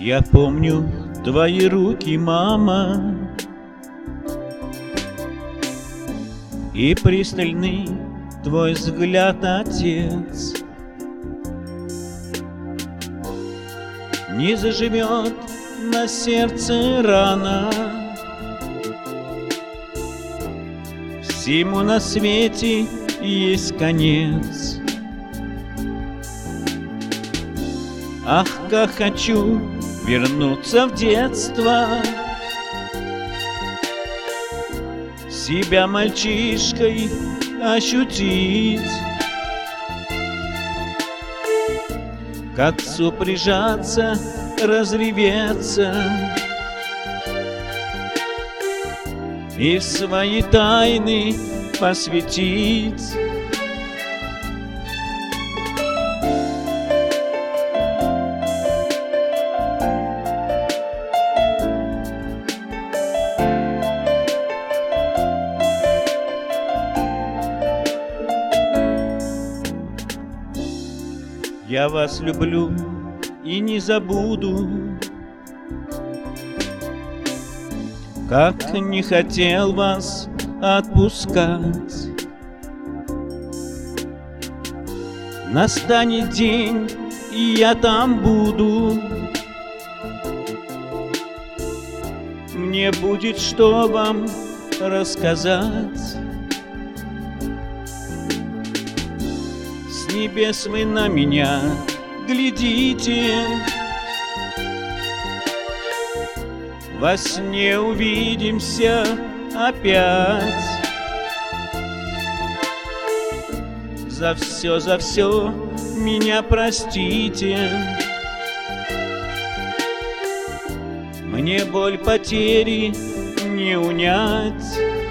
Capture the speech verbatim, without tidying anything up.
Я помню твои руки, мама, и пристальный твой взгляд, отец. Не заживет на сердце рана, всему на свете есть конец. Ах, как хочу вернуться в детство, себя мальчишкой ощутить, к отцу прижаться, разреветься и в свои тайны посвятить. Я вас люблю и не забуду, как не хотел вас отпускать. Настанет день, и я там буду, мне будет что вам рассказать. С небес вы на меня глядите, во сне увидимся опять. За все, за все меня простите, мне боль потери не унять.